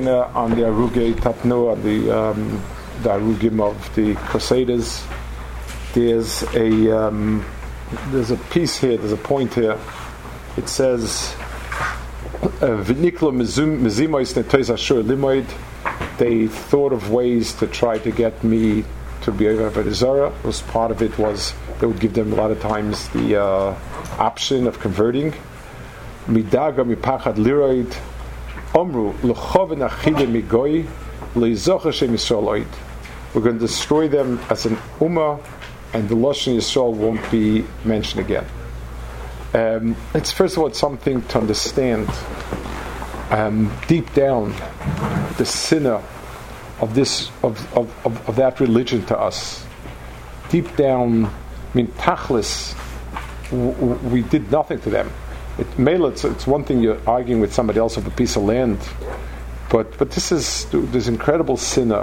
Shana on the Arugei Tatnu, on the Arugim of the Crusaders. There's a piece here, there's a point here. It says, they thought of ways to try to get me to be Avodah Zarah. Was part of it was they would give them a lot of times the option of converting. Midaga mipachad liroid omru l'choven achide migoy leizocher shem Yisrael. We're going to destroy them as an ummah, and the Lashon Yisrael won't be mentioned again. It's first of all something to understand deep down the sinner of this of that religion to us. Deep down, tachlis, we did nothing to them. It's one thing you're arguing with somebody else over a piece of land, but this incredible sinner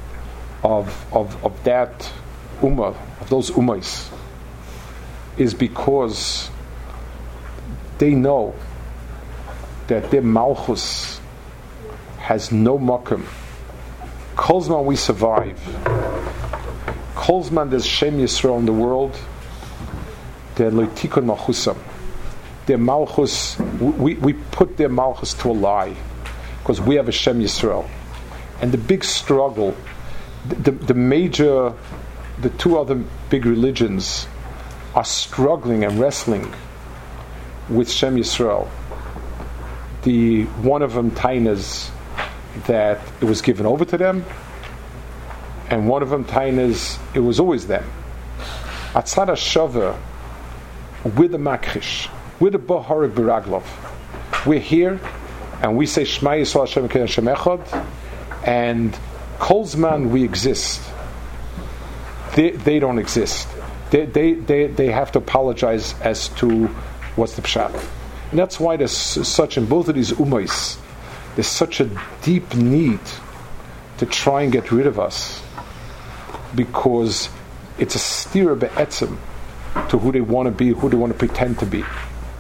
of that ummah, of those ummahs, is because they know that their malchus has no makom. Kolzman we survive. Kolzman there's Shem Yisrael in the world. They're loitikon malchusam. Their malchus, we put their malchus to a lie because we have a Shem Yisrael. And the big struggle, the two other big religions are struggling and wrestling with Shem Yisrael. The one of them tainas that it was given over to them, and one of them tainas it was always them. Atzad HaShavah, we're the makrish, we're the Baharik B'Raglov. We're here, and we say Shema Yisrael Hashem Elokeinu Hashem Echad, and Kolzman we exist. They don't exist. They have to apologize as to what's the pshat. And that's why there's such, in both of these ummahs, there's such a deep need to try and get rid of us, because it's a stira be'etzim to who they want to be, who they want to pretend to be.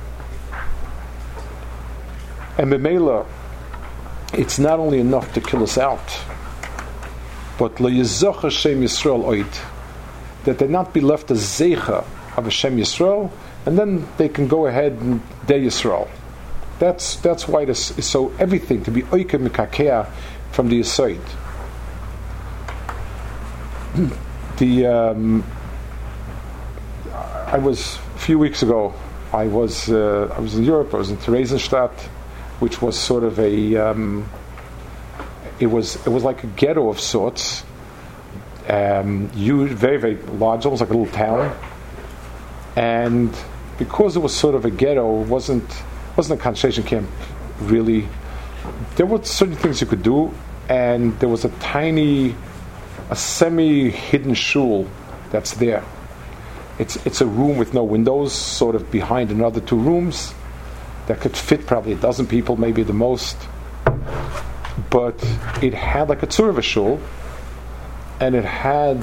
And b'meila, it's not only enough to kill us out, but le'yizoch Hashem Yisrael oid, that they not be left a zeicha of Hashem Yisrael, and then they can go ahead and de Yisrael. That's why this is so everything to be oike mikakea from the Yisod. I was a few weeks ago. I was in Europe. I was in Theresienstadt, which was sort of a it was like a ghetto of sorts. Huge, very very large, almost like a little town. And because it was sort of a ghetto, it wasn't a concentration camp really. There were certain things you could do, and there was a semi-hidden shul that's there. It's a room with no windows, sort of behind another two rooms that could fit probably a dozen people, maybe the most. But it had like a tzur of a shul, and it had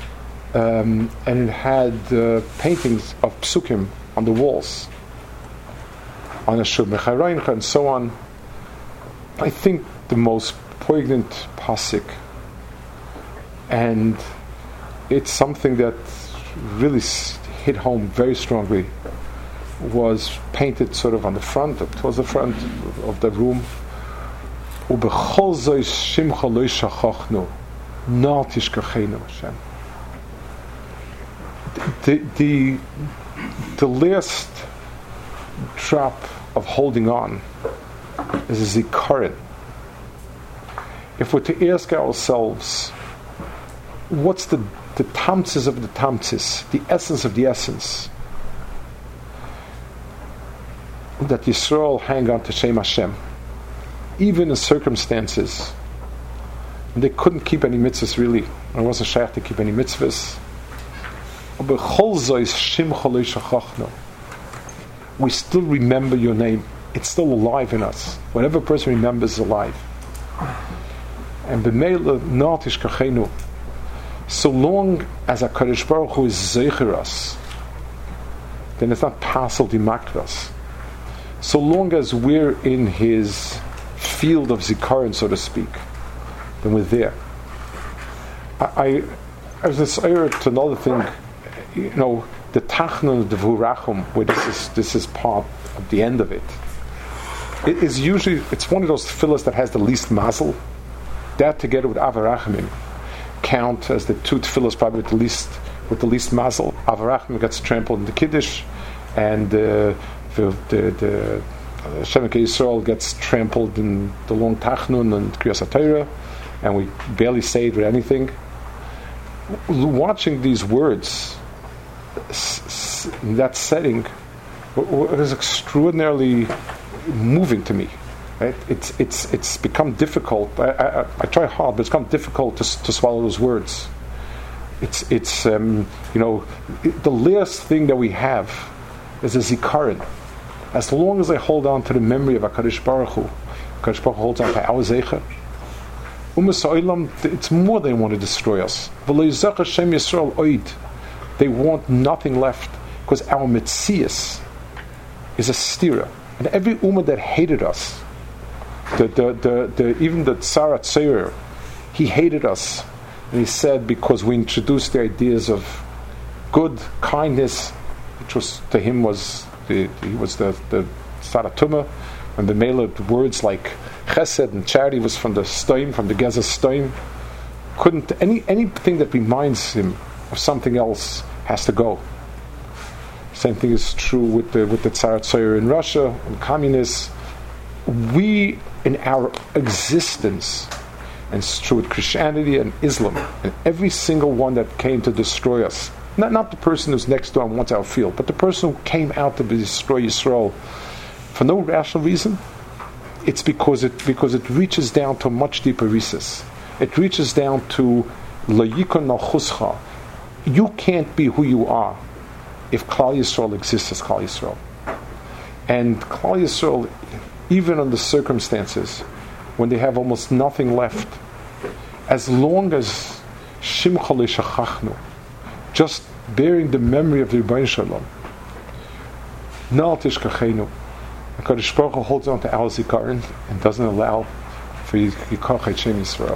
paintings of psukim on the walls, on a shul mechayraincha and so on. I think the most poignant pasuk, and it's something that really hit home very strongly, was painted sort of on the front, towards the front of the room. Ubechol zois shimcha lo shachachnu, nal tishkachenu Hashem. The last drop of holding on is a zikaron. If we're to ask ourselves, what's the tamtzis of the tamtzis, the essence of the essence, that Yisrael hang on to Shem Hashem, even in circumstances they couldn't keep any mitzvahs really. I wasn't shaykh to keep any mitzvahs. We still remember your name. It's still alive in us. Whatever person remembers is alive. And b'meila natish kachenu. So long as HaKadosh Baruch Hu is zeicher us, then it's not possible to makr us. So long as we're in His field of Zikaron, so to speak, then we're there. I was inspired to another thing, the Tachnun, the Vurachum, where this is part of the end of it. It is usually, it's one of those tefillas that has the least mazel. That together with Avarachimim count as the two tefillas probably with the least mazel. Avarachimim gets trampled in the Kiddush, and the Shem Yisrael gets trampled in the long Tachnun and Kriyas HaTorah, and we barely say it with anything. Watching these words in that setting was extraordinarily moving to me. Right? It's become difficult. I try hard, but it's become difficult to swallow those words. It's the last thing that we have is a zikaron. As long as I hold on to the memory of HaKadosh Baruch Hu, HaKadosh Baruch Hu holds on to our zeicha. It's more they want to destroy us. They want nothing left, because our Metzias is a stira. And every ummah that hated us, even the Tzar Tzeir, he hated us. And he said, because we introduced the ideas of good, kindness, which was to him he was the Tzar Tumah, and the Mela words like Chesed and charity was from the Stoim, from the Gezer Stoim. Couldn't anything that reminds him of something else has to go. Same thing is true with the Tsar Tsair in Russia and communists. We, in our existence, and it's true with Christianity and Islam, and every single one that came to destroy us, not the person who's next door and wants our field, but the person who came out to destroy Yisrael for no rational reason. It's because it reaches down to a much deeper recess. It reaches down to Layikon Nalchuscha. You can't be who you are if Klal Yisrael exists as Klal Yisrael. And Klal Yisrael, even under circumstances when they have almost nothing left, as long as Shimcha Le'Shachachnu, just bearing the memory of the Rebbeinu Shalom, Na'al Tishkachenu, HaKadosh Baruch Hu holds on to our zikaron and doesn't allow for Yikach Shem Yisrael.